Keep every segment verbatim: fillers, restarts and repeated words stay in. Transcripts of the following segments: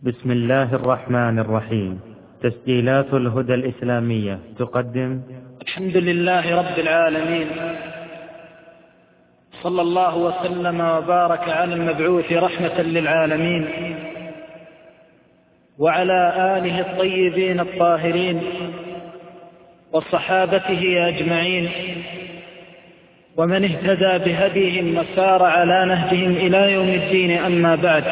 بسم الله الرحمن الرحيم. تسجيلات الهدى الإسلامية تقدم الحمد لله رب العالمين، صلى الله وسلم وبارك على المبعوث رحمة للعالمين وعلى آله الطيبين الطاهرين وصحابته أجمعين ومن اهتدى بهديهم وسار على نهجهم إلى يوم الدين. أما بعد،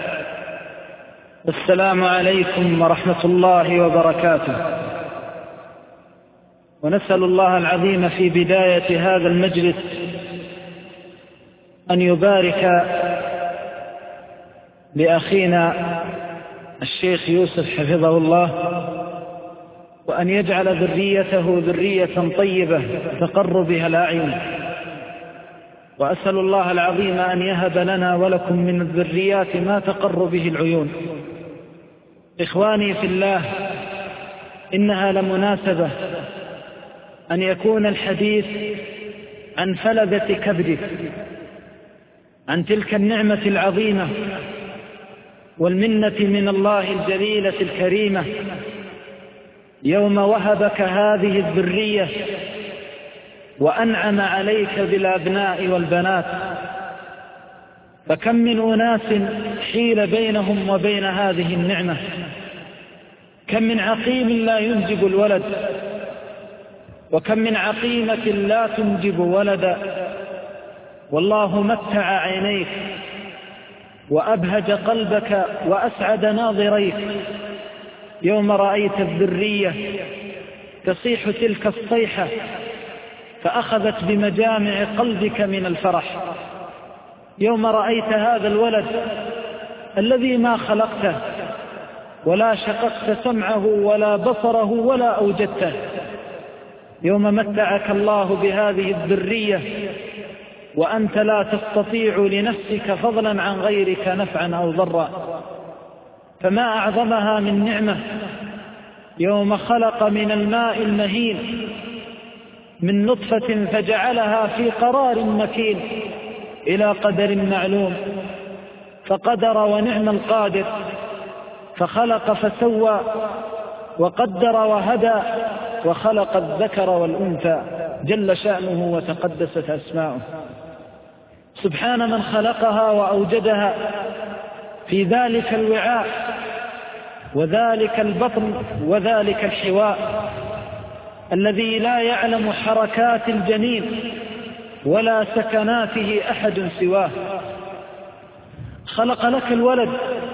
السلام عليكم ورحمة الله وبركاته. ونسأل الله العظيم في بداية هذا المجلس أن يبارك لأخينا الشيخ يوسف حفظه الله، وأن يجعل ذريته ذرية طيبة تقر بها الأعين. وأسأل الله العظيم أن يهب لنا ولكم من الذريات ما تقر به العيون. إخواني في الله، إنها لمناسبة أن يكون الحديث عن فلذة كبدك، عن تلك النعمة العظيمة والمنة من الله الجليلة الكريمة يوم وهبك هذه الذرية وأنعم عليك بالأبناء والبنات. فكم من أناس حيل بينهم وبين هذه النعمة، كم من عقيم لا ينجب الولد، وكم من عقيمة لا تنجب ولدا. والله متع عينيك وأبهج قلبك وأسعد ناظريك يوم رأيت الذرية تصيح تلك الصيحة فأخذت بمجامع قلبك من الفرح، يوم رأيت هذا الولد الذي ما خلقته ولا شققت سمعه ولا بصره ولا أوجدته، يوم متعك الله بهذه الذرية وأنت لا تستطيع لنفسك فضلا عن غيرك نفعا أو ضرا. فما أعظمها من نعمة يوم خلق من الماء المهين من نطفة فجعلها في قرار مكين إلى قدر معلوم، فقدر ونعم القادر، فخلق فسوى وقدر وهدى، وخلق الذكر والأنثى جل شأنه وتقدست أسماؤه. سبحان من خلقها وأوجدها في ذلك الوعاء وذلك البطن وذلك الحواء الذي لا يعلم حركات الجنين ولا سكناته أحد سواه. خلق لك الولد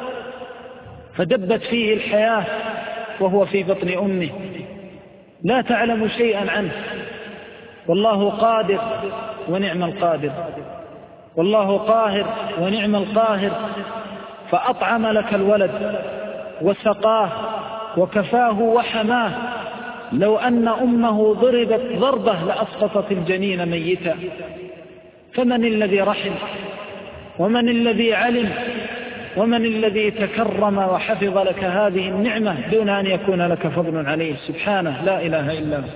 فدبت فيه الحياة وهو في بطن أمه لا تعلم شيئا عنه، والله قادر ونعم القادر، والله قاهر ونعم القاهر. فأطعم لك الولد وسقاه وكفاه وحماه، لو أن أمه ضربت ضربة لأسقطت الجنين ميتا. فمن الذي رحم ومن الذي علم ومن الذي تكرم وحفظ لك هذه النعمة دون أن يكون لك فضل عليه؟ سبحانه، لا إله إلا هو.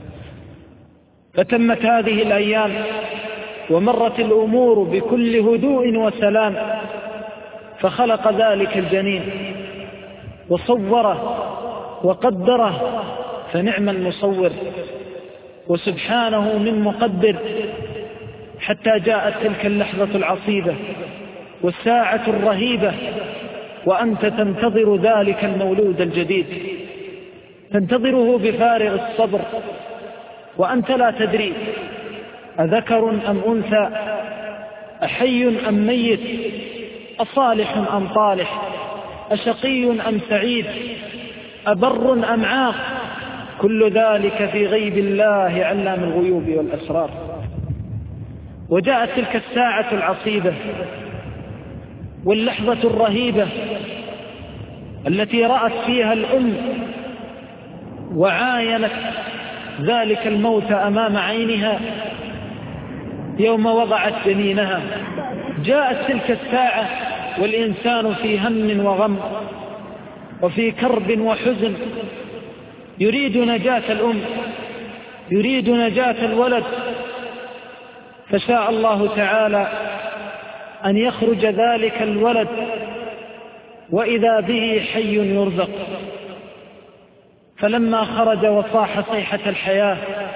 فتمت هذه الأيام ومرت الأمور بكل هدوء وسلام، فخلق ذلك الجنين وصوره وقدره، فنعم المصور وسبحانه من مقدر، حتى جاءت تلك اللحظة العصيبة والساعة الرهيبة وأنت تنتظر ذلك المولود الجديد، تنتظره بفارغ الصبر وأنت لا تدري أذكر أم أنثى، أحي أم ميت، أصالح أم طالح، أشقي أم سعيد، أبر أم عاق. كل ذلك في غيب الله علام الغيوب والأسرار. وجاءت تلك الساعة العصيبة واللحظة الرهيبة التي رأت فيها الأم وعاينت ذلك الموت أمام عينها يوم وضعت جنينها. جاءت تلك الساعة والإنسان في هم وغم وفي كرب وحزن، يريد نجاة الأم، يريد نجاة الولد. فشاء الله تعالى أن يخرج ذلك الولد وإذا به حي يرزق. فلما خرج وصاح صيحة الحياة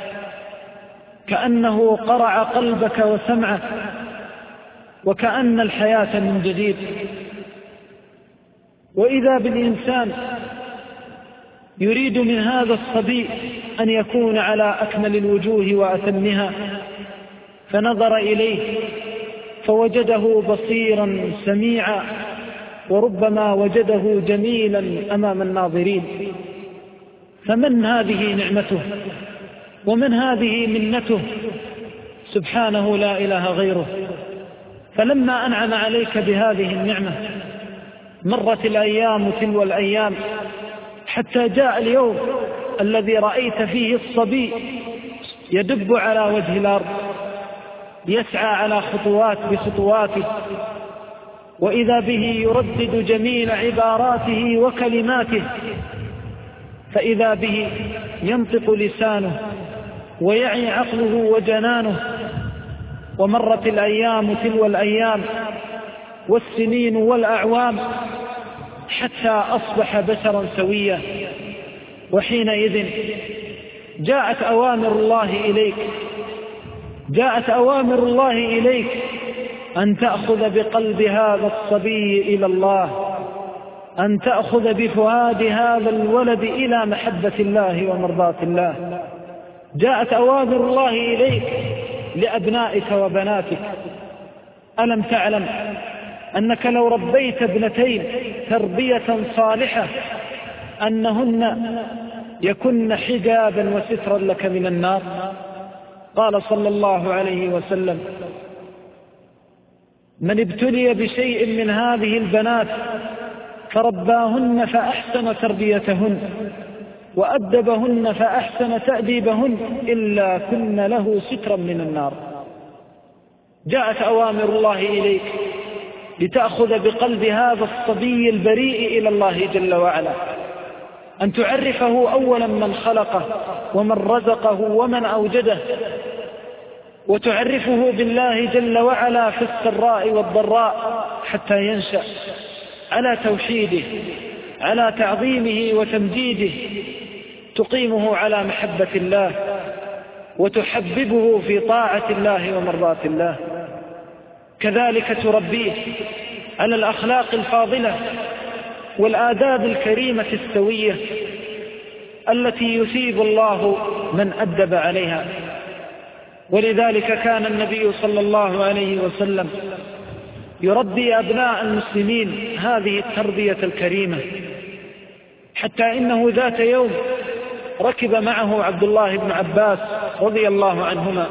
كأنه قرع قلبك وسمعك، وكأن الحياة من جديد. وإذا بالإنسان يريد من هذا الصبي أن يكون على أكمل الوجوه وأتمها، فنظر إليه فوجده بصيرا سميعا، وربما وجده جميلا أمام الناظرين. فمن هذه نعمته ومن هذه منته، سبحانه لا إله غيره. فلما أنعم عليك بهذه النعمة مرت الأيام تلو الأيام، حتى جاء اليوم الذي رأيت فيه الصبي يدب على وجه الأرض، يسعى على خطوات بخطواته، وإذا به يردد جميل عباراته وكلماته، فإذا به ينطق لسانه ويعي عقله وجنانه. ومرت الأيام تلو الأيام والسنين والأعوام، حتى أصبح بشرا سويا. وحينئذ جاءت أوامر الله إليك جاءت أوامر الله إليك أن تأخذ بقلب هذا الصبي إلى الله، أن تأخذ بفؤاد هذا الولد إلى محبة الله ومرضاة الله. جاءت أوامر الله إليك لأبنائك وبناتك. ألم تعلم أنك لو ربيت ابنتين تربية صالحة أنهن يكن حجابا وسترا لك من النار؟ قال صلى الله عليه وسلم: من ابتلي بشيء من هذه البنات فرباهن فأحسن تربيتهن وأدبهن فأحسن تأديبهن إلا كن له سترا من النار. جاءت أوامر الله إليك لتأخذ بقلب هذا الصبي البريء إلى الله جل وعلا، أن تعرفه أولا من خلقه ومن رزقه ومن أوجده، وتعرفه بالله جل وعلا في السراء والضراء، حتى ينشأ على توحيده، على تعظيمه وتمجيده، تقيمه على محبة الله وتحببه في طاعة الله ومرضاة الله. كذلك تربيه على الأخلاق الفاضلة والآداب الكريمة السوية التي يثيب الله من أدب عليها. ولذلك كان النبي صلى الله عليه وسلم يربي أبناء المسلمين هذه التربية الكريمة، حتى إنه ذات يوم ركب معه عبد الله بن عباس رضي الله عنهما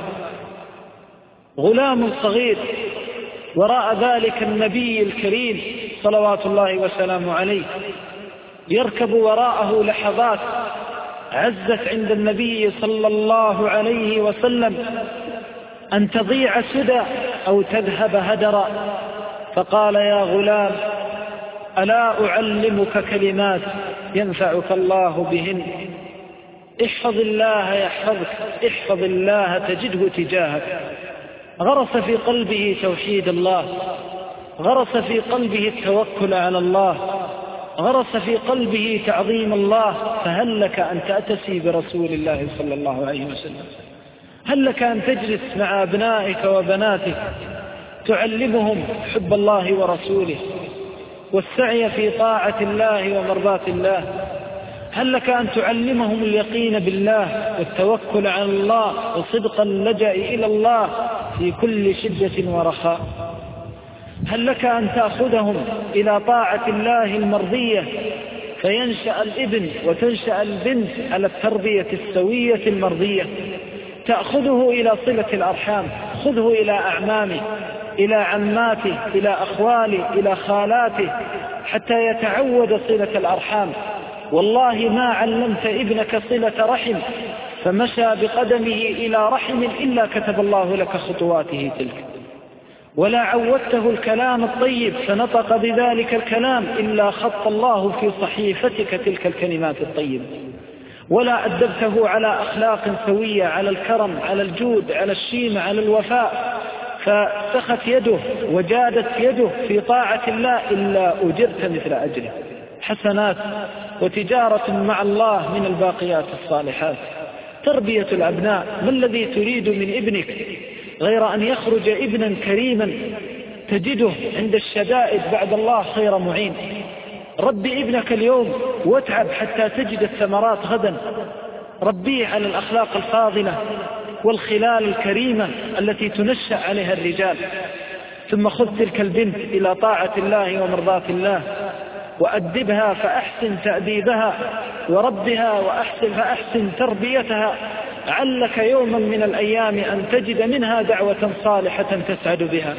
غلام صغير، وراء ذلك النبي الكريم صلوات الله وسلامه عليه يركب وراءه لحظات عزت عند النبي صلى الله عليه وسلم أن تضيع سدى أو تذهب هدرا، فقال: يا غلام، ألا أعلمك كلمات ينفعك الله بهن؟ احفظ الله يحفظك، احفظ الله تجده تجاهك. غرس في قلبه توحيد الله، غرس في قلبه التوكل على الله، غرس في قلبه تعظيم الله. فهل لك أن تأتسي برسول الله صلى الله عليه وسلم؟ هل لك أن تجلس مع أبنائك وبناتك تعلمهم حب الله ورسوله والسعي في طاعة الله ومرضاة الله؟ هل لك أن تعلمهم اليقين بالله والتوكل على الله وصدق اللجأ إلى الله في كل شدة ورخاء؟ هل لك أن تأخذهم إلى طاعة الله المرضية فينشأ الابن وتنشأ البنت على التربية السوية المرضية؟ تأخذه إلى صلة الأرحام، خذه إلى أعمامه، إلى عماته، إلى أخواله، إلى خالاته، حتى يتعود صلة الأرحام. والله ما علمت ابنك صلة رحم فمشى بقدمه إلى رحم إلا كتب الله لك خطواته تلك، ولا عودته الكلام الطيب فنطق بذلك الكلام إلا خط الله في صحيفتك تلك الكلمات الطيبة، ولا أدبته على أخلاق سوية، على الكرم، على الجود، على الشيمة، على الوفاء، فسخت يده وجادت يده في طاعة الله إلا أجرت مثل أجره. حسنات وتجارة مع الله من الباقيات الصالحات. تربية الأبناء، ما الذي تريد من ابنك غير أن يخرج ابنا كريما تجده عند الشدائد بعد الله خير معين. ربي ابنك اليوم واتعب حتى تجد الثمرات غدا. ربيه على الأخلاق الفاضلة والخلال الكريمة التي تنشأ عليها الرجال. ثم خذ تلك البنت إلى طاعة الله ومرضاة الله، وأدبها فأحسن تأديبها، وربها وأحسن فأحسن تربيتها، علك يوما من الأيام أن تجد منها دعوة صالحة تسعد بها.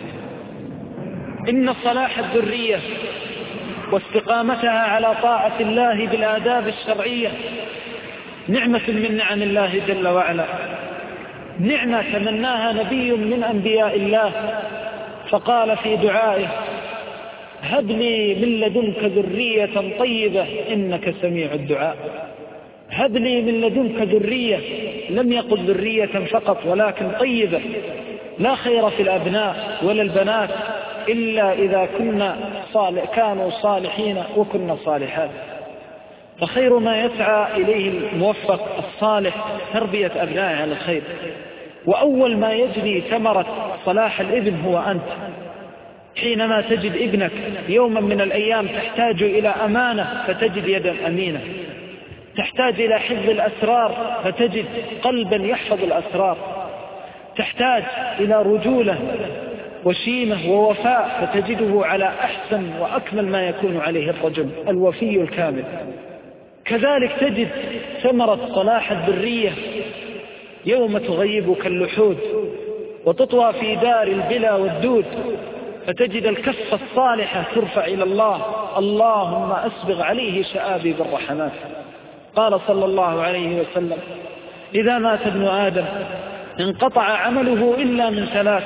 إن صلاح الذرية واستقامتها على طاعة الله بالآداب الشرعية نعمة من نعم الله جل وعلا، نعمة تمناها نبي من أنبياء الله، فقال في دعائه: هب لي من لدنك ذرية طيبة إنك سميع الدعاء. هب لي من لدنك ذرية، لم يقل ذرية فقط ولكن طيبة. لا خير في الأبناء ولا البنات إلا إذا كنا صالح كانوا صالحين وكنا صالحات. فخير ما يسعى إليه الموفق الصالح تربية أبنائه على الخير. وأول ما يجني ثمرة صلاح الابن هو أنت. حينما تجد ابنك يوما من الأيام تحتاج إلى أمانة فتجد يدا أمينة، تحتاج إلى حفظ الأسرار فتجد قلبا يحفظ الأسرار، تحتاج إلى رجولة وشيمة ووفاء فتجده على أحسن وأكمل ما يكون عليه الرجل الوفي الكامل. كذلك تجد ثمرة صلاح الذرية يوم تغيبك اللحود وتطوى في دار البلا والدود، فتجد الكفة الصالحة ترفع إلى الله: اللهم أسبغ عليه شآبيب الرحمات. قال صلى الله عليه وسلم: إذا مات ابن آدم انقطع عمله إلا من ثلاث: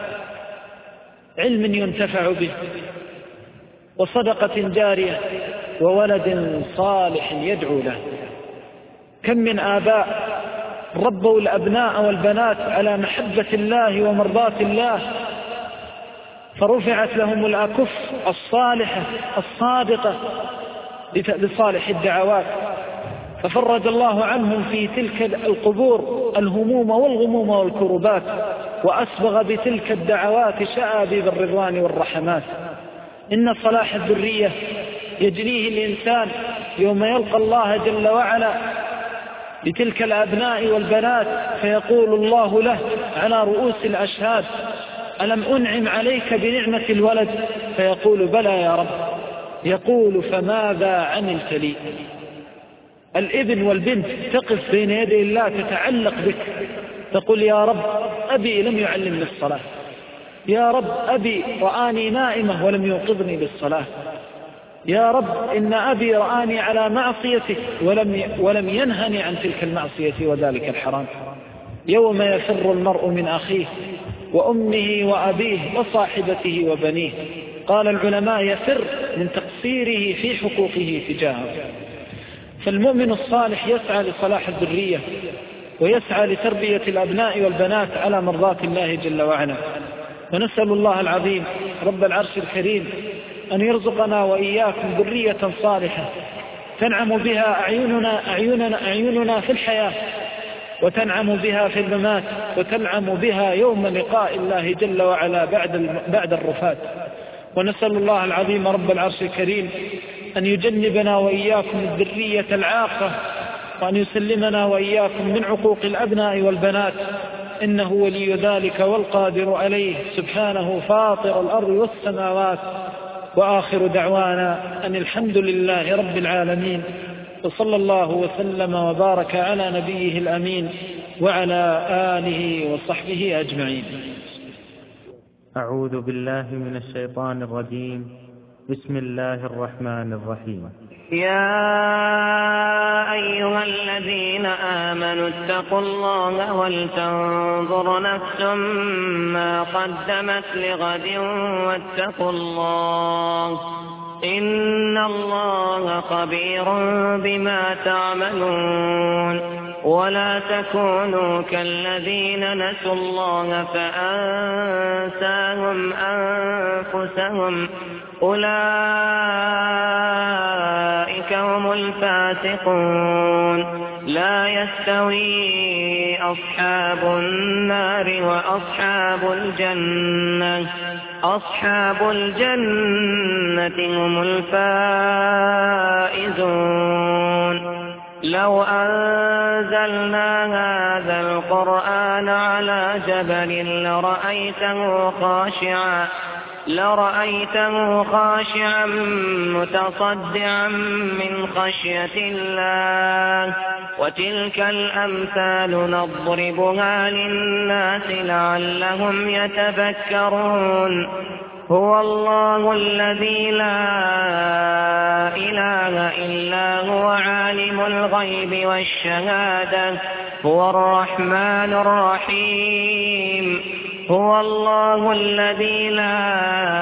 علم ينتفع به، وصدقة جارية، وولد صالح يدعو له. كم من آباء ربوا الأبناء والبنات على محبة الله ومرضاة الله، فرفعت لهم الأكف الصالحة الصادقة لصالح الدعوات، ففرج الله عنهم في تلك القبور الهموم والغموم والكربات، وأسبغ بتلك الدعوات شآبيب الرضوان والرحمات. إن صلاح الذرية يجنيه الإنسان يوم يلقى الله جل وعلا بتلك الأبناء والبنات، فيقول الله له على رؤوس الأشهاد: ألم أنعم عليك بنعمة الولد؟ فيقول: بلى يا رب. يقول: فماذا عملت لي؟ الابن والبنت تقف بين يدي الله تتعلق بك، تقول: يا رب أبي لم يعلمني الصلاة، يا رب أبي رآني نائمة ولم يوقظني بالصلاة، يا رب إن أبي رآني على معصيتك ولم ولم ينهني عن تلك المعصية وذلك الحرام. يوم يفر المرء من أخيه وأمه وأبيه وصاحبته وبنيه. قال العلماء: يفر من تقصيره في حقوقه تجاهه. فالمؤمن الصالح يسعى لصلاح الذرية ويسعى لتربية الأبناء والبنات على مرضاة الله جل وعلا. ونسأل الله العظيم رب العرش الكريم أن يرزقنا وإياكم ذرية صالحة تنعم بها أعيننا, أعيننا, أعيننا في الحياة، وتنعم بها في الممات، وتنعم بها يوم لقاء الله جل وعلا بعد بعد الرفات. ونسأل الله العظيم رب العرش الكريم أن يجنبنا وإياكم الذرية العاقة، وأن يسلمنا وإياكم من عقوق الأبناء والبنات، إنه ولي ذلك والقادر عليه، سبحانه فاطر الأرض والسماوات. وآخر دعوانا أن الحمد لله رب العالمين، وصلى الله وسلم وبارك على نبيه الأمين وعلى آله وصحبه أجمعين. أعوذ بالله من الشيطان الرجيم. بسم الله الرحمن الرحيم. يا أيها الذين آمنوا اتقوا الله ولتنظر نفس ما قدمت لغد واتقوا الله إن الله خبير بما تعملون. ولا تكونوا كالذين نسوا الله فأنساهم أنفسهم أولئك هم الفاسقون. لا يستوي أصحاب النار وأصحاب الجنة أصحاب الجنة هم الفائزون. لو أنزلنا هذا القرآن على جبل لرأيته خاشعا لرأيته خاشعا متصدعا من خشية الله. وتلك الأمثال نضربها للناس لعلهم يتفكرون. هو الله الذي لا إله إلا هو عالم الغيب والشهادة هو الرحمن الرحيم. هو الله الذي لا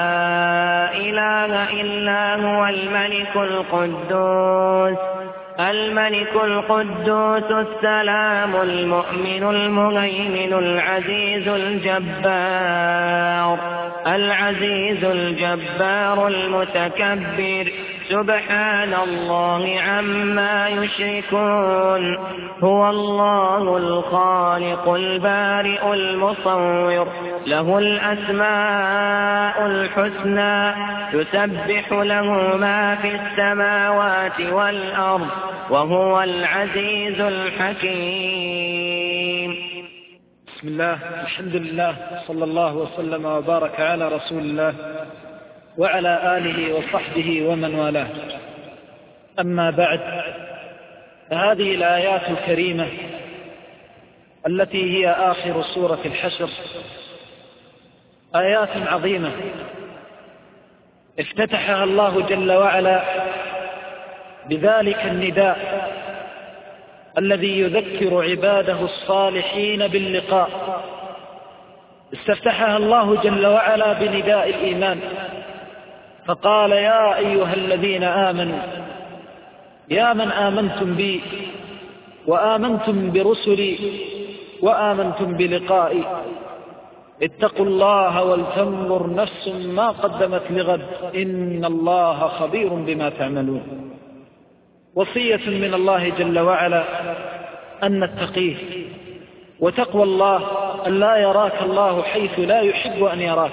إله إلا هو الملك القدوس الملك القدوس السلام المؤمن المهيمن العزيز الجبار العزيز الجبار المتكبر. سبحان الله عما يشركون. هو الله الخالق البارئ المصور له الأسماء الحسنى يسبح له ما في السماوات والأرض وهو العزيز الحكيم. بسم الله الحمد لله صلى الله وسلم وبارك على رسول الله وعلى آله وصحبه ومن والاه. أما بعد، فهذه الآيات الكريمة التي هي آخر سورة الحشر آيات عظيمة افتتحها الله جل وعلا بذلك النداء الذي يذكر عباده الصالحين باللقاء. استفتحها الله جل وعلا بنداء الإيمان فقال: يا أيها الذين آمنوا، يا من آمنتم بي وآمنتم برسلي وآمنتم بلقائي، اتقوا الله ولتنظر نفس ما قدمت لغد إن الله خبير بما تعملون. وصية من الله جل وعلا أن نتقيه، وتقوى الله أن لا يراك الله حيث لا يحب أن يراك،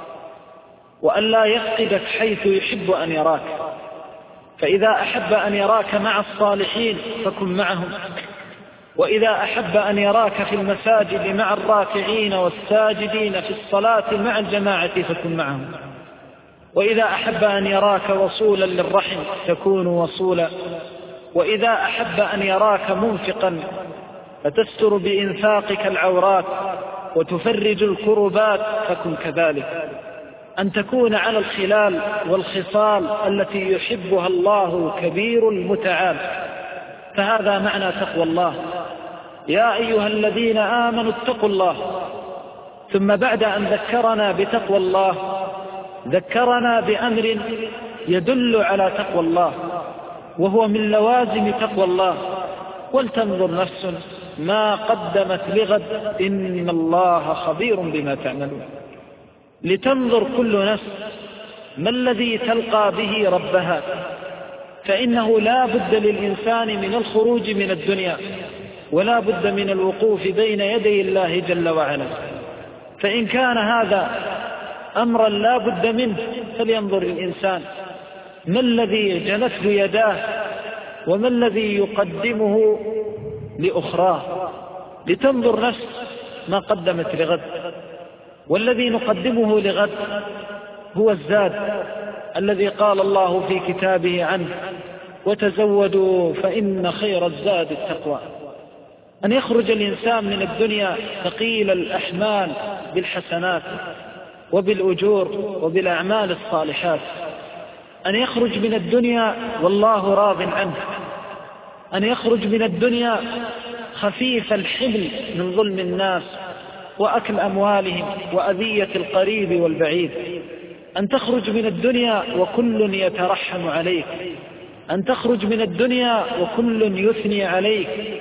وأن لا يفقدك حيث يحب أن يراك. فإذا أحب أن يراك مع الصالحين فكن معهم، وإذا أحب أن يراك في المساجد مع الراكعين والساجدين في الصلاة مع الجماعة فكن معهم، وإذا أحب أن يراك وصولا للرحم تكون وصولا، وإذا أحب أن يراك منفقا فتستر بإنفاقك العورات وتفرج الكربات فكن كذلك. أن تكون على الخلال والخصال التي يحبها الله الكبير المتعال. فهذا معنى تقوى الله. يا أيها الذين آمنوا اتقوا الله. ثم بعد أن ذكرنا بتقوى الله ذكرنا بأمر يدل على تقوى الله، وهو من لوازم تقوى الله: ولتنظر نفس ما قدمت لغد إن الله خبير بما تعملون. لتنظر كل نفس ما الذي تلقى به ربها، فإنه لا بد للإنسان من الخروج من الدنيا، ولا بد من الوقوف بين يدي الله جل وعلا. فإن كان هذا أمرا لا بد منه فلينظر الإنسان ما الذي جنته يداه وما الذي يقدمه لأخراه. لتنظر نفس ما قدمت لغد، والذي نقدمه لغد هو الزاد الذي قال الله في كتابه عنه: وتزودوا فإن خير الزاد التقوى. أن يخرج الإنسان من الدنيا ثقيل الأحمال بالحسنات وبالأجور وبالأعمال الصالحات، أن يخرج من الدنيا والله راض عنه، أن يخرج من الدنيا خفيف الحمل من ظلم الناس وأكل أموالهم وأذية القريب والبعيد، أن تخرج من الدنيا وكل يترحم عليك، أن تخرج من الدنيا وكل يثني عليك،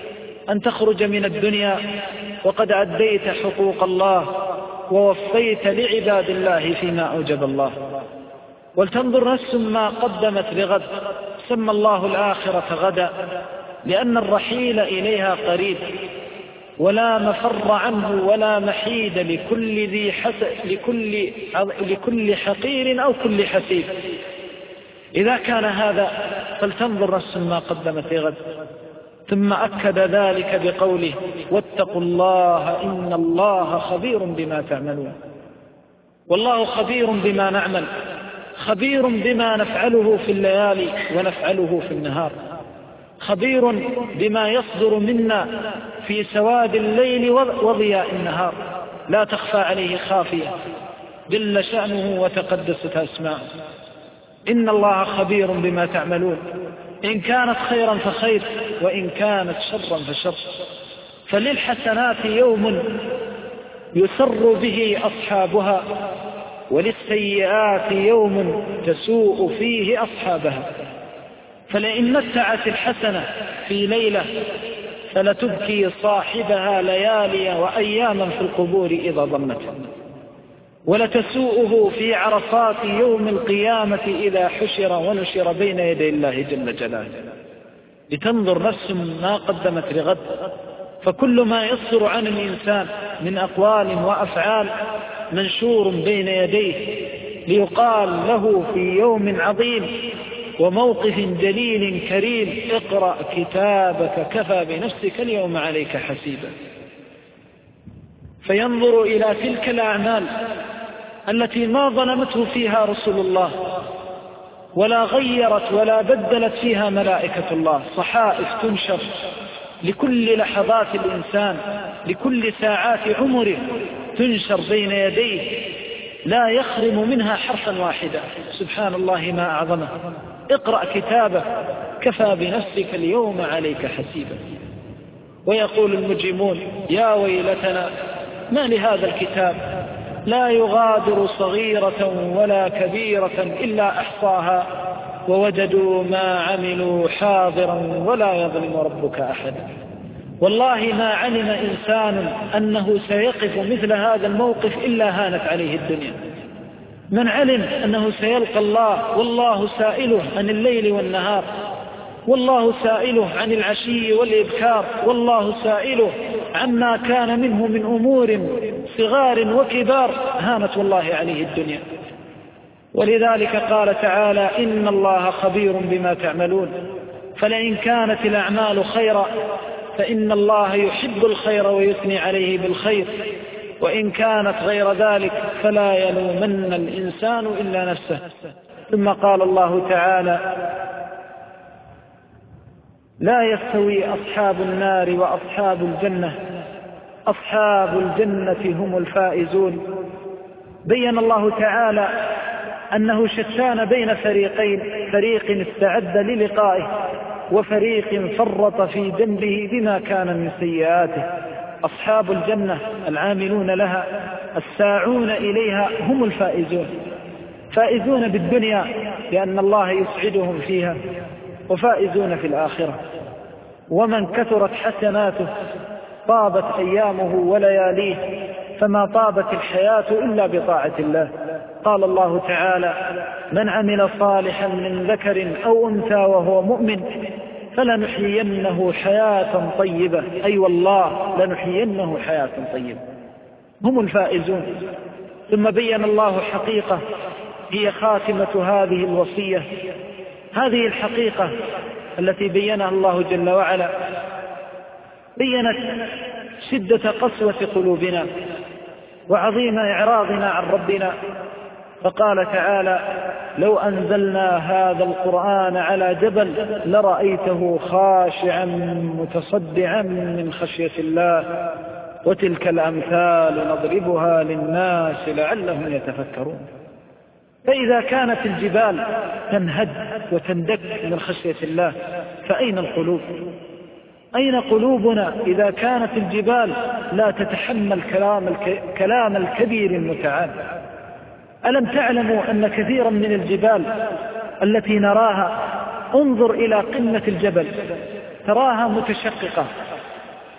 أن تخرج من الدنيا وقد أديت حقوق الله ووفيت لعباد الله فيما أوجب الله. ولتنظر نفس ما قدمت لغد. سمى الله الآخرة غدا لأن الرحيل إليها قريب، ولا مفر عنه ولا محيد لكل ذي حس... لكل... لكل حقير أو كل حسيب. إذا كان هذا فلتنظر نفس ما قدمت لغد. ثم أكد ذلك بقوله: واتقوا الله إن الله خبير بما تعملون. والله خبير بما نعمل، خبير بما نفعله في الليالي ونفعله في النهار، خبير بما يصدر منا في سواد الليل وضياء النهار، لا تخفى عليه خافية، جل شأنه وتقدست أسماءه. إن الله خبير بما تعملون، إن كانت خيرا فخير، وإن كانت شرا فشر. فللحسنات يوم يسر به أصحابها، وللسيئات يوم تسوء فيه أصحابها. فلئن متعت الحسنة في ليلة فلتبكي صاحبها ليالي وأياما في القبور إذا ضمته، ولتسوءه في عرصات يوم القيامة إذا حشر ونشر بين يدي الله جل جلاله. لتنظر نفس ما قدمت لغد. فكل ما يصدر عن الإنسان من أقوال وأفعال منشور بين يديه، ليقال له في يوم عظيم وموقف جليل كريم: اقرأ كتابك كفى بنفسك اليوم عليك حسيبا. فينظر إلى تلك الأعمال التي ما ظلمته فيها رسول الله، ولا غيرت ولا بدلت فيها ملائكة الله. صحائف تنشر لكل لحظات الإنسان، لكل ساعات عمره تنشر بين يديه، لا يخرم منها حرفا واحدا. سبحان الله ما أعظمه. اقرأ كتابك كفى بنفسك اليوم عليك حسيبا. ويقول المجرمون: يا ويلتنا ما لهذا الكتاب لا يغادر صغيرة ولا كبيرة إلا أحصاها ووجدوا ما عملوا حاضرا ولا يظلم ربك أحدا. والله ما علم إنسان أنه سيقف مثل هذا الموقف إلا هانت عليه الدنيا. من علم أنه سيلقى الله والله سائله عن الليل والنهار، والله سائله عن العشي والإبكار، والله سائله عما كان منه من أمور صغار وكبار، هانت والله عليه الدنيا. ولذلك قال تعالى: إن الله خبير بما تعملون. فلئن كانت الأعمال خيرا فإن الله يحب الخير ويثني عليه بالخير، وإن كانت غير ذلك فلا يلومن الإنسان إلا نفسه. ثم قال الله تعالى: لا يستوي أصحاب النار وأصحاب الجنة، أصحاب الجنة هم الفائزون. بين الله تعالى أنه شتان بين فريقين: فريق استعد للقائه، وفريق فرط في ذنبه بما كان من سيئاته. أصحاب الجنة العاملون لها الساعون إليها هم الفائزون، فائزون بالدنيا لأن الله يسعدهم فيها، وفائزون في الآخرة. ومن كثرت حسناته طابت أيامه ولياليه، فما طابت الحياة إلا بطاعة الله. قال الله تعالى: من عمل صالحا من ذكر أو أنثى وهو مؤمن فلنحيينه حياة طيبة، أي والله لنحيينه حياة طيبة. هم الفائزون. ثم بين الله حقيقة هي خاتمة هذه الوصية. هذه الحقيقة التي بينها الله جل وعلا بينت شدة قسوة قلوبنا وعظيم إعراضنا عن ربنا. فقال تعالى: لو أنزلنا هذا القرآن على جبل لرأيته خاشعا متصدعا من خشية الله وتلك الأمثال نضربها للناس لعلهم يتفكرون. فإذا كانت الجبال تنهد وتندك من خشية الله فأين القلوب؟ أين قلوبنا إذا كانت الجبال لا تتحمل كلام, الك... كلام الكبير المتعال؟ ألم تعلموا أن كثيرا من الجبال التي نراها، انظر إلى قمة الجبل تراها متشققة،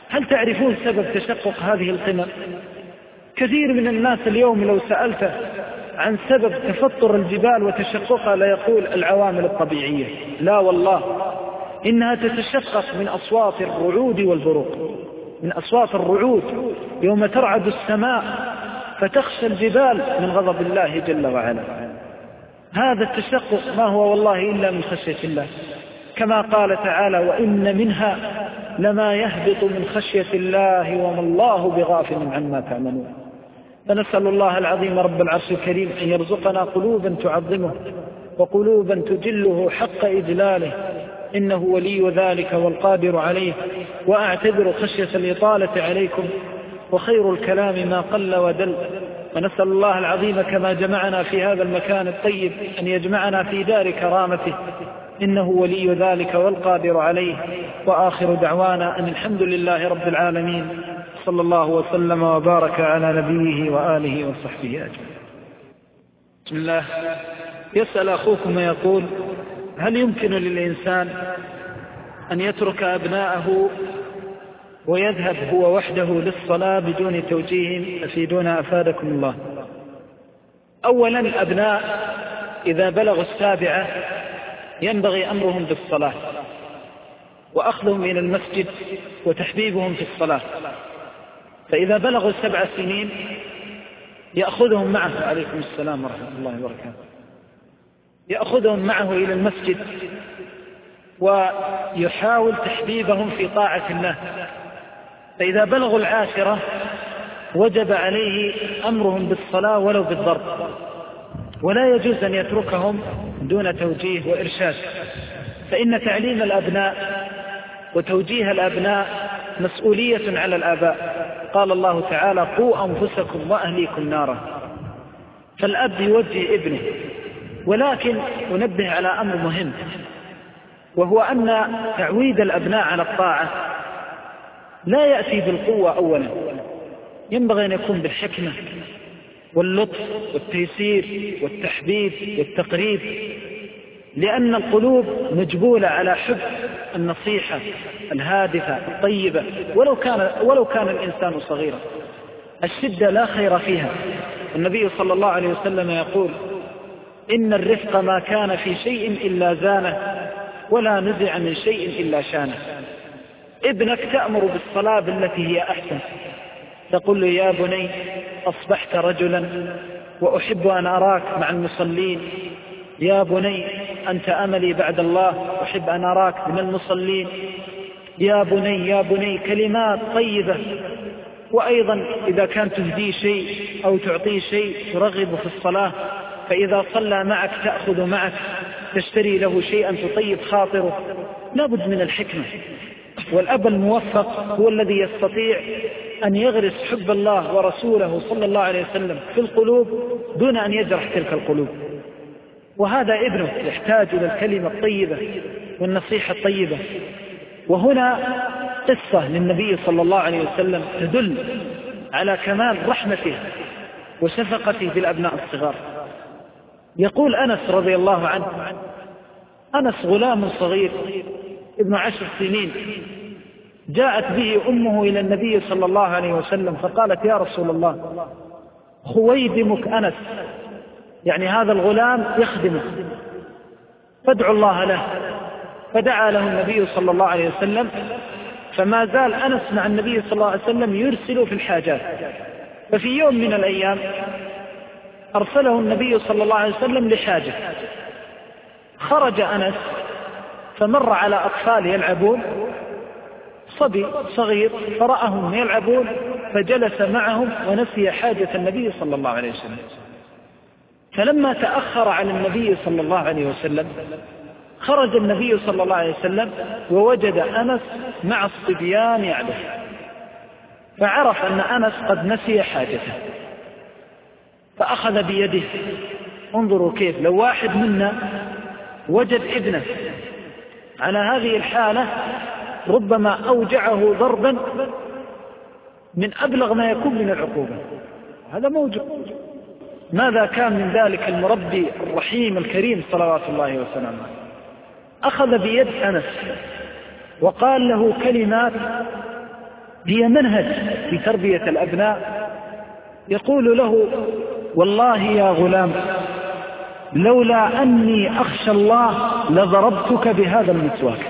هل تعرفون سبب تشقق هذه القمم؟ كثير من الناس اليوم لو سألته عن سبب تفطر الجبال وتشققها لا يقول العوامل الطبيعية. لا والله، إنها تتشقق من أصوات الرعود والبروق، من أصوات الرعود يوم ترعد السماء فتخشى الجبال من غضب الله جل وعلا. هذا التشقق ما هو والله إلا من خشية الله، كما قال تعالى: وإن منها لما يهبط من خشية الله وما الله بغافل عما تعملون. فنسأل الله العظيم رب العرش الكريم أن يرزقنا قلوبا تعظمه وقلوبا تجله حق إجلاله، إنه ولي ذلك والقادر عليه. وأعتذر خشية الإطالة عليكم، وخير الكلام ما قل ودل. ونسأل الله العظيم كما جمعنا في هذا المكان الطيب أن يجمعنا في دار كرامته، إنه ولي ذلك والقادر عليه. وآخر دعوانا أن الحمد لله رب العالمين، صلى الله وسلم وبارك على نبيه وآله وصحبه أجمعين. بسم الله. يسأل أخوكم يقول: هل يمكن للإنسان أن يترك أبناءه ويذهب هو وحده للصلاة بدون توجيه؟ أفيدونا أفادكم الله. أولا، الأبناء إذا بلغوا السابعة ينبغي أمرهم بالصلاة وأخذهم إلى المسجد وتحبيبهم في الصلاة. فإذا بلغوا سبع سنين يأخذهم معه، عليكم السلام ورحمة الله وبركاته، يأخذهم معه إلى المسجد ويحاول تحبيبهم في طاعة الله. فإذا بلغوا العاشرة وجب عليه أمرهم بالصلاة ولو بالضرب، ولا يجوز أن يتركهم دون توجيه وإرشاد، فإن تعليم الأبناء وتوجيه الأبناء مسؤولية على الآباء. قال الله تعالى: قوا أنفسكم وأهليكم نارا. فالأب يوجه ابنه، ولكن أنبه على أمر مهم، وهو أن تعويد الأبناء على الطاعة لا يأتي بالقوة أولا، ينبغي أن يكون بالحكمة واللطف والتيسير والتحبيب والتقريب، لأن القلوب مجبولة على حب النصيحة الهادفة الطيبة، ولو كان, ولو كان الإنسان صغيرا. الشدة لا خير فيها. النبي صلى الله عليه وسلم يقول: إن الرفق ما كان في شيء إلا زانه، ولا نزع من شيء إلا شانه. ابنك تأمر بالصلاة بالتي هي أحسن، تقول له: يا بني أصبحت رجلا وأحب أن أراك مع المصلين، يا بني أنت أملي بعد الله، أحب أن أراك من المصلين، يا بني يا بني، كلمات طيبة. وأيضا إذا كان تهدي شيء أو تعطيه شيء ترغب في الصلاة، فإذا صلى معك تأخذ معك، تشتري له شيئا تطيب خاطره. لابد من الحكمة. والأب الموفق هو الذي يستطيع أن يغرس حب الله ورسوله صلى الله عليه وسلم في القلوب دون أن يجرح تلك القلوب. وهذا ابنه يحتاج إلى الكلمة الطيبة والنصيحة الطيبة. وهنا قصة للنبي صلى الله عليه وسلم تدل على كمال رحمته وشفقته بالأبناء الصغار. يقول أنس رضي الله عنه: أنس غلام صغير ابن عشر سنين، جاءت به أمه إلى النبي صلى الله عليه وسلم فقالت: يا رسول الله، خويدمك أنس، يعني هذا الغلام يخدمه، فادعوا الله له. فدعا له النبي صلى الله عليه وسلم، فما زال أنس مع النبي صلى الله عليه وسلم يرسل في الحاجات. ففي يوم من الأيام أرسله النبي صلى الله عليه وسلم لحاجة، خرج أنس فمر على أطفال يلعبون، صبي صغير فرأهم يلعبون فجلس معهم ونسي حاجة النبي صلى الله عليه وسلم. فلما تأخر عن النبي صلى الله عليه وسلم خرج النبي صلى الله عليه وسلم ووجد أنس مع الصبيان يعبث، فعرف أن أنس قد نسي حاجته فأخذ بيده. انظروا كيف لو واحد منا وجد ابنه على هذه الحالة ربما أوجعه ضربا من أبلغ ما يكون من العقوبة. هذا موجود. ماذا كان من ذلك المربي الرحيم الكريم صلوات الله وسلامه؟ أخذ بيد أنس وقال له كلمات هي منهج في تربية الأبناء. يقول له: والله يا غلام لولا أني أخشى الله لضربتك بهذا المسواك.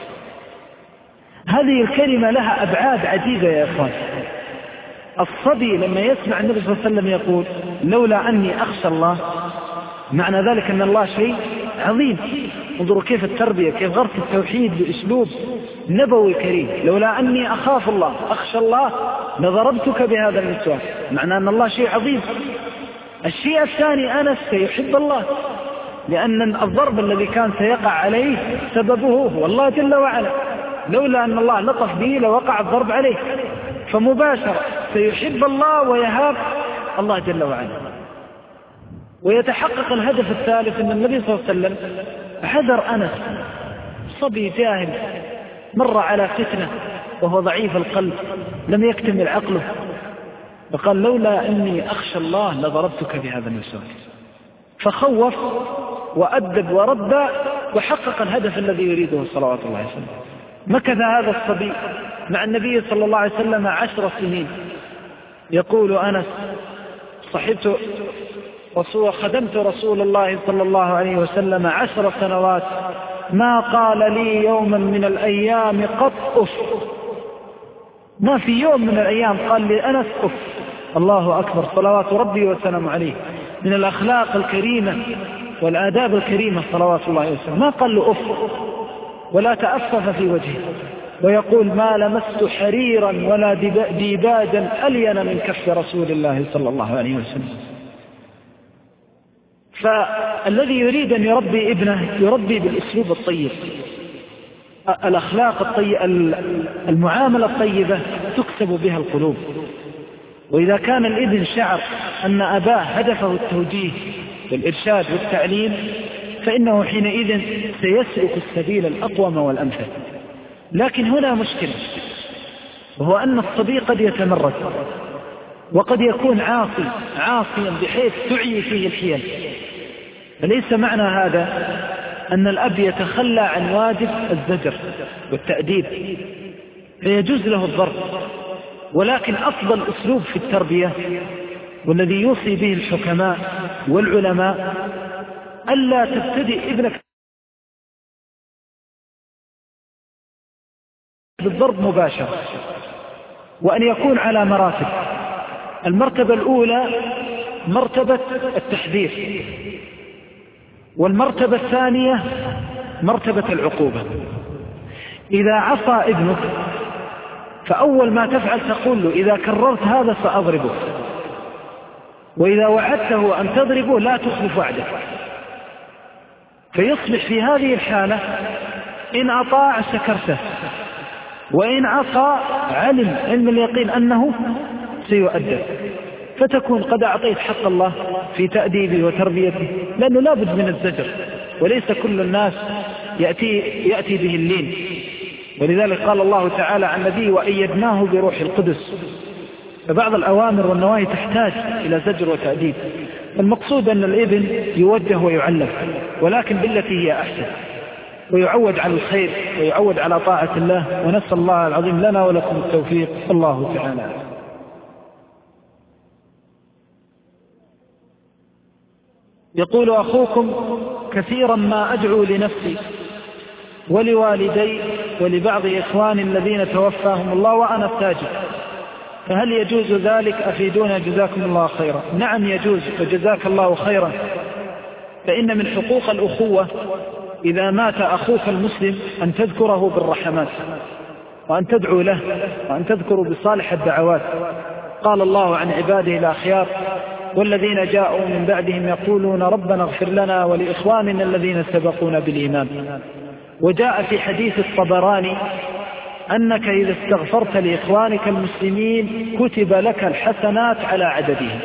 هذه الكلمة لها أبعاد عديدة يا إخوان. الصبي لما يسمع النبي صلى الله عليه وسلم يقول لولا أني أخشى الله، معنى ذلك أن الله شيء عظيم. انظروا كيف التربية، كيف غرس التوحيد بأسلوب نبوي كريم. لولا أني أخاف الله أخشى الله لضربتك بهذا المسواك، معنى أن الله شيء عظيم. الشيء الثاني أنس سيحب الله، لأن الضرب الذي كان سيقع عليه سببه هو الله جل وعلا، لولا أن الله لطف به لوقع الضرب عليه، فمباشرة سيحب الله ويهاب الله جل وعلا. ويتحقق الهدف الثالث أن النبي صلى الله عليه وسلم حذر أنس، صبي جاهل مر على فتنة وهو ضعيف القلب لم يكتمل عقله، فقال لولا أني أخشى الله لضربتك بهذا المسواك. فخوف وأدب ورد وحقق الهدف الذي يريده صلوات الله عليه وسلم. مكث هذا الصبي مع النبي صلى الله عليه وسلم عشر سنين. يقول أنس: صحبت رسول خدمت رسول الله صلى الله عليه وسلم عشر سنوات ما قال لي يوما من الأيام قط أف. ما في يوم من الأيام قال لي أنس أف. الله أكبر، صلوات ربي وسلام عليه. من الأخلاق الكريمة والآداب الكريمة صلوات الله عليه وسلم، ما قال له أف ولا تأفف في وجهه. ويقول: ما لمست حريرا ولا ديباجا ألين من كف رسول الله صلى الله عليه وسلم. فالذي يريد أن يربي ابنه يربي بالأسلوب الطيب، الأخلاق الطيبة، المعاملة الطيبة تكسب بها القلوب. وإذا كان الابن شعر أن أباه هدفه التوجيه والإرشاد والتعليم، فإنه حينئذ سيسلك السبيل الأقوم والأمثل. لكن هنا مشكلة، وهو أن الصبي قد يتمرد وقد يكون عاصي عاصيا بحيث تعي فيه الحيل. فليس معنى هذا أن الأب يتخلى عن واجب الزجر والتأديب، فيجوز له الضرب. ولكن أفضل أسلوب في التربية والذي يوصي به الحكماء والعلماء ألا تبتدئ ابنك بالضرب مباشرة، وأن يكون على مراتب. المرتبة الأولى مرتبة التحذير، والمرتبة الثانية مرتبة العقوبة. إذا عصى ابنك فأول ما تفعل تقول له: إذا كررت هذا سأضربه، وإذا وعدته أن تضربه لا تخلف وعدك. فيصبح في هذه الحالة إن أطاع شكرته، وإن عصى علم علم اليقين أنه سيؤدب. فتكون قد أعطيت حق الله في تأديبه وتربيته، لأنه لا بد من الزجر، وليس كل الناس يأتي, يأتي به اللين. ولذلك قال الله تعالى عن نبيه: وأيدناه بروح القدس. فبعض الأوامر والنواهي تحتاج إلى زجر وتأديب. المقصود أن الابن يوجه ويعلم، ولكن بالتي هي أحسن، ويعود على الخير ويعود على طاعة الله. ونسأل الله العظيم لنا ولكم التوفيق. الله تعالى. يقول أخوكم: كثيرا ما أدعو لنفسي ولوالدي ولبعض إخواني الذين توفاهم الله وأنا التاجر، فهل يجوز ذلك؟ أفيدونا جزاكم الله خيرا. نعم يجوز، وجزاك الله خيرا. فإن من حقوق الأخوة إذا مات أخوك المسلم أن تذكره بالرحمات، وأن تدعو له، وأن تذكر بصالح الدعوات. قال الله عن عباده الأخيار: والذين جاءوا من بعدهم يقولون ربنا اغفر لنا ولإخواننا الذين سبقونا بالإيمان. وجاء في حديث الطبراني أنك إذا استغفرت لإخوانك المسلمين كتب لك الحسنات على عددهم.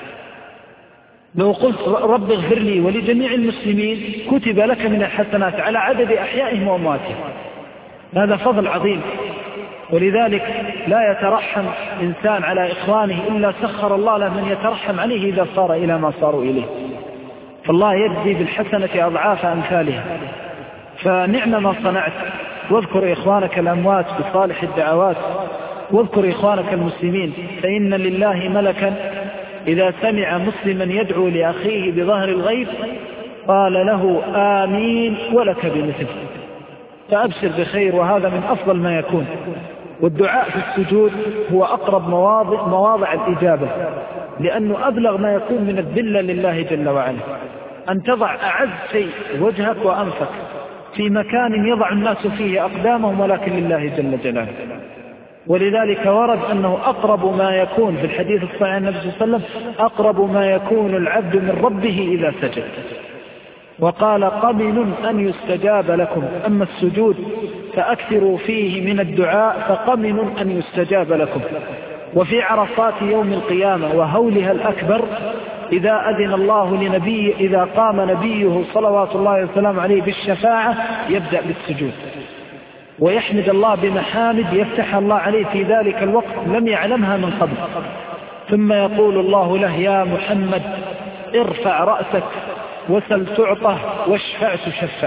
لو قلت رب اغفر لي ولجميع المسلمين كتب لك من الحسنات على عدد أحيائهم وأمواتهم. هذا فضل عظيم. ولذلك لا يترحم إنسان على إخوانه إلا سخر الله له من يترحم عليه إذا صار إلى ما صاروا إليه. فالله يجزي بالحسنة أضعاف أمثالها. فنعم ما صنعت، واذكر إخوانك الأموات بصالح الدعوات، واذكر إخوانك المسلمين فإن لله ملكا إذا سمع مسلما يدعو لأخيه بظهر الغيب قال له آمين ولك بمثل، فأبشر بخير، وهذا من أفضل ما يكون. والدعاء في السجود هو أقرب مواضع, مواضع الإجابة، لأنه أبلغ ما يكون من الذلة لله جل وعلا، أن تضع أعز شيء وجهك وأنفك في مكان يضع الناس فيه أقدامهم ولكن لله جل جلاله. ولذلك ورد أنه أقرب ما يكون في الحديث الصحيح عن النبي صلى الله عليه وسلم أقرب ما يكون العبد من ربه إذا سجد، وقال قبل أن يستجاب لكم، أما السجود فأكثروا فيه من الدعاء فقمن أن يستجاب لكم. وفي عرصات يوم القيامة وهولها الأكبر إذا أذن الله لنبي إذا قام نبيه صلوات الله وسلامه عليه بالشفاعة يبدأ بالسجود ويحمد الله بمحامد يفتح الله عليه في ذلك الوقت لم يعلمها من قبل، ثم يقول الله له يا محمد ارفع رأسك وسل تعطه واشفع تشفع.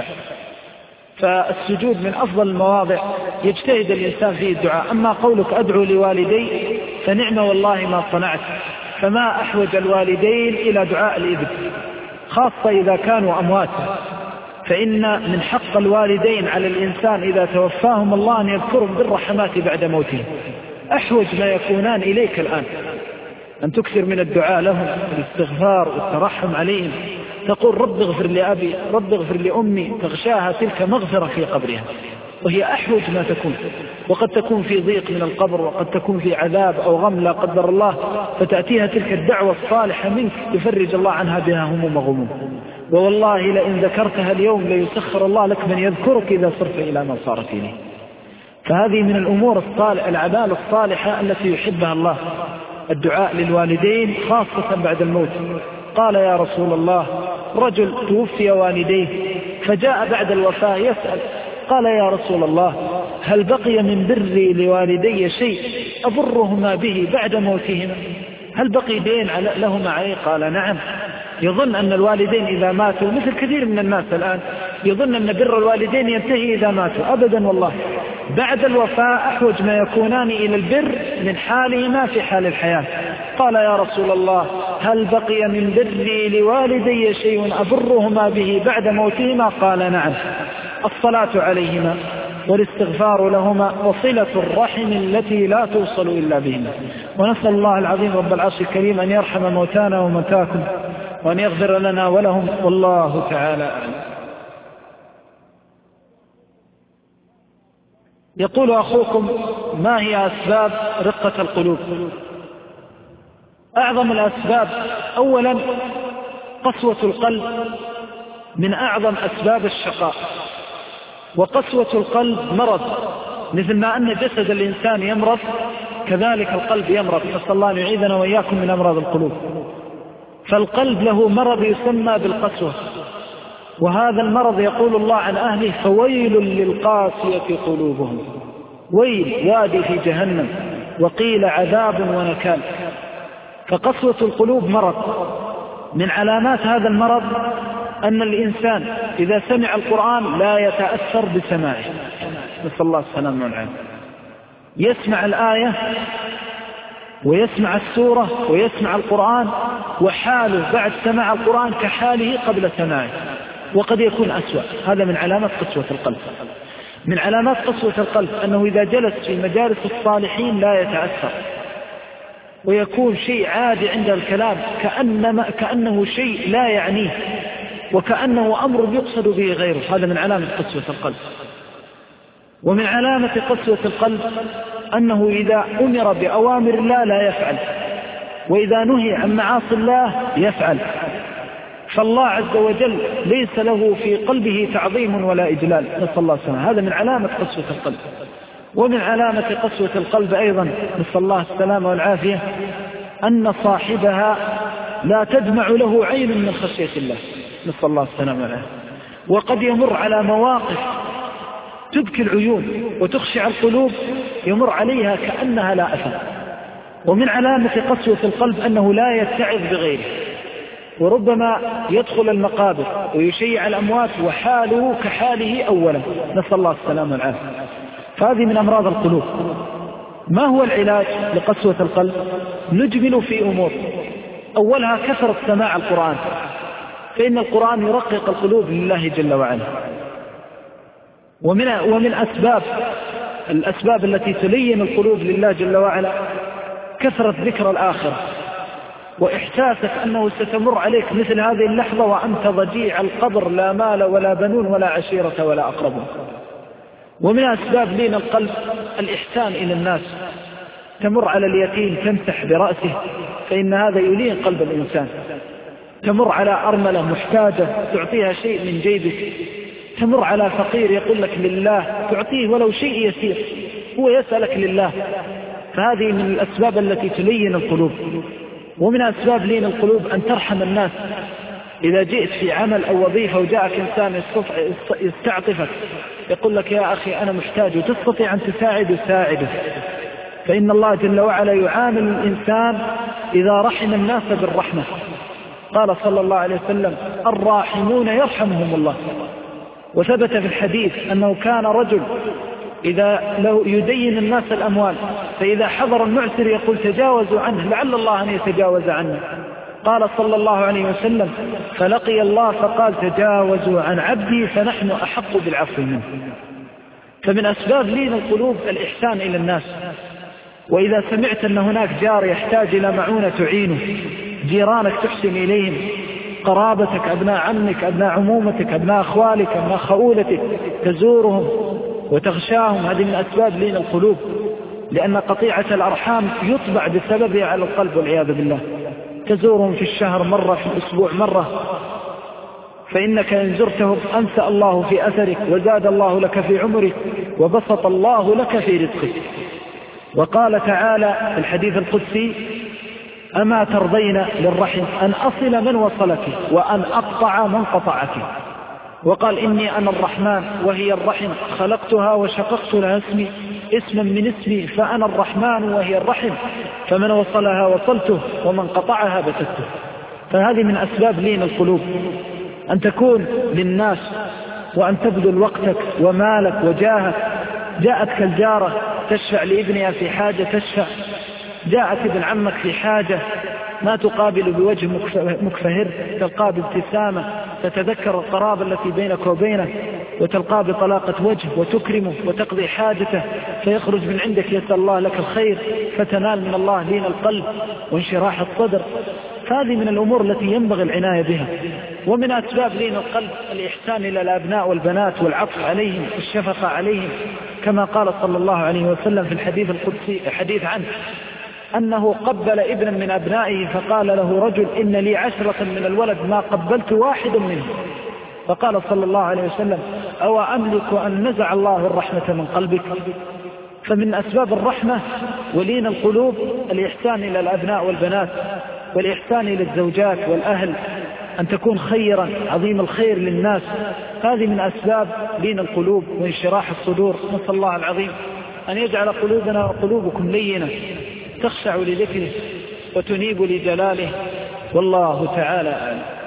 فالسجود من أفضل المواضع يجتهد الإنسان فيه الدعاء. أما قولك أدعو لوالدي فنعم والله ما صنعت، فما أحوج الوالدين إلى دعاء الإبن، خاصة إذا كانوا أمواتا، فإن من حق الوالدين على الإنسان إذا توفاهم الله أن يذكرهم بالرحمات بعد موتهم. أحوج ما يكونان إليك الآن أن تكثر من الدعاء لهم الاستغفار والترحم عليهم، تقول رب اغفر لأبي رب اغفر لأمي، تغشاها تلك مغفرة في قبرها، وهي أحوج ما تكون. وقد تكون في ضيق من القبر، وقد تكون في عذاب أو غم لا قدر الله، فتأتيها تلك الدعوة الصالحة منك يفرج الله عنها بها هموم وغموم. ووالله لئن ذكرتها اليوم ليسخر الله لك من يذكرك إذا صرت إلى من صارت إليه. فهذه من الأمور الصالحة الأعمال الصالحة التي يحبها الله، الدعاء للوالدين خاصة بعد الموت. قال يا رسول الله رجل توفي والديه فجاء بعد الوفاة يسأل، قال يا رسول الله هل بقي من بري لوالدي شيء أبرهما به بعد موتهما؟ هل بقي دين لهما عليه؟ قال نعم. يظن أن الوالدين إذا ماتوا مثل كثير من الناس الآن يظن أن بر الوالدين ينتهي إذا ماتوا، أبدا والله، بعد الوفاة أحوج ما يكونان إلى البر من حالهما في حال الحياة. قال يا رسول الله هل بقي من بري لوالدي شيء أبرهما به بعد موتهما؟ قال نعم، الصلاة عليهما والاستغفار لهما وصلة الرحم التي لا توصل إلا بهما. ونسأل الله العظيم رب العرش الكريم أن يرحم موتانا وموتاكم وأن يغفر لنا ولهم، والله تعالى أعلم. يقول أخوكم ما هي أسباب رقة القلوب؟ أعظم الأسباب أولا قسوة القلب، من أعظم أسباب الشقاء. وقسوة القلب مرض، مثل ما أن جسد الإنسان يمرض كذلك القلب يمرض، نسأل الله أن يعيذنا وإياكم من أمراض القلوب. فالقلب له مرض يسمى بالقسوة، وهذا المرض يقول الله عن أهله فويل للقاسية قلوبهم، ويل وادي في جهنم، وقيل عذاب ونكال. فقسوة القلوب مرض. من علامات هذا المرض أن الإنسان إذا سمع القرآن لا يتأثر بسماعه، نسأل الله السلامة والعافية، يسمع الآية ويسمع السورة ويسمع القرآن وحاله بعد سماع القرآن كحاله قبل سماعه، وقد يكون أسوأ. هذا من علامات قسوة القلب. من علامات قسوة القلب أنه إذا جلس في مجالس الصالحين لا يتأثر، ويكون شيء عادي عند الكلام كأنما كأنه شيء لا يعنيه، وكأنه أمر يقصد به غيره. هذا من علامة قسوة القلب. ومن علامة قسوة القلب أنه إذا أمر بأوامر الله لا يفعل، وإذا نهي عن معاصي الله يفعل. فالله عز وجل ليس له في قلبه تعظيم ولا إجلال، نسأل الله السلامة. هذا من علامة قسوة القلب. ومن علامة قسوة القلب أيضا نسأل الله السلامة والعافية أن صاحبها لا تدمع له عين من خشية الله، نسأل الله السلامة والعافية. وقد يمر على مواقف تبكي العيون وتخشع القلوب يمر عليها كأنها لا أثر. ومن علامة قسوة القلب أنه لا يتعظ بغيره، وربما يدخل المقابر ويشيع الأموات وحاله كحاله أولا، نسأل الله السلامة والعافية. فهذه من أمراض القلوب. ما هو العلاج لقسوة القلب؟ نجمل في أمور، أولها كثرة سماع القرآن، فإن القرآن يرقق القلوب لله جل وعلا. ومن, ومن أسباب الأسباب التي تلين القلوب لله جل وعلا كثرة ذكر الآخرة، وإحساسك أنه ستمر عليك مثل هذه اللحظة وأنت ضجيع القبر، لا مال ولا بنون ولا عشيرة ولا أقربون. ومن أسباب لين القلب الإحسان إلى الناس، تمر على اليتيم تمسح برأسه، فإن هذا يلين قلب الإنسان. تمر على أرملة محتاجة تعطيها شيء من جيبك، تمر على فقير يقول لك لله تعطيه ولو شيء يسير، هو يسألك لله، فهذه من الأسباب التي تلين القلوب. ومن أسباب لين القلوب أن ترحم الناس. إذا جئت في عمل أو وظيفة وجاءك إنسان يستعطفك يقول لك يا أخي أنا محتاج وتستطيع أن تساعد ساعده، فإن الله جل وعلا يعامل الإنسان إذا رحم الناس بالرحمة. قال صلى الله عليه وسلم الراحمون يرحمهم الله. وثبت في الحديث أنه كان رجل إذا لو يدين الناس الأموال، فإذا حضر المعسر يقول تجاوزوا عنه لعل الله أن يتجاوز عنه. قال صلى الله عليه وسلم فلقي الله فقال تجاوزوا عن عبدي فنحن أحق بالعفو منه. فمن أسباب لين القلوب الإحسان إلى الناس. وإذا سمعت أن هناك جار يحتاج إلى معونة تعينه، جيرانك تحسن إليهم، قرابتك أبناء عمك أبناء عمومتك أبناء أخوالك أبناء خؤولتك تزورهم وتغشاهم، هذه من أسباب لين القلوب، لأن قطيعة الأرحام يطبع بسببها على القلب والعياذ بالله. تزورهم في الشهر مرة، في الأسبوع مرة، فإنك إن زرتهم أنسى الله في أثرك وزاد الله لك في عمرك وبسط الله لك في رزقك. وقال تعالى في الحديث القدسي أما ترضين للرحم أن أصل من وصلك وأن أقطع من قطعك. وقال إني أنا الرحمن وهي الرحم خلقتها وشققت لها اسمي اسما من اسمي فأنا الرحمن وهي الرحم فمن وصلها وصلته ومن قطعها بتته. فهذه من أسباب لين القلوب، أن تكون للناس وأن تبذل وقتك ومالك وجاهك. جاءتك الجارة تشفع لابنها في حاجة تشفع، جاءت ابن عمك في حاجة ما تقابل بوجه مكفهر، تلقاه بابتسامة، تتذكر القرابة التي بينك وبينه وتلقاه بطلاقة وجه وتكرمه وتقضي حاجته، فيخرج من عندك يسأل الله لك الخير، فتنال من الله لين القلب وانشراح الصدر. هذه من الأمور التي ينبغي العناية بها. ومن أسباب لين القلب الإحسان إلى الأبناء والبنات والعطف عليهم والشفقة عليهم، كما قال صلى الله عليه وسلم في الحديث القدسي حديث عنه أنه قبل ابنا من أبنائه فقال له رجل إن لي عشرة من الولد ما قبلت واحد منهم، فقال صلى الله عليه وسلم أو أملك أن نزع الله الرحمة من قلبك. فمن أسباب الرحمة ولين القلوب الإحسان إلى الأبناء والبنات، والإحسان إلى الزوجات والأهل، أن تكون خيرا عظيم الخير للناس. هذه من أسباب لين القلوب وانشراح الصدور. نسأل الله العظيم أن يجعل قلوبنا وقلوبكم لينة تخشع لذكره وتنيب لجلاله، والله تعالى أعلم.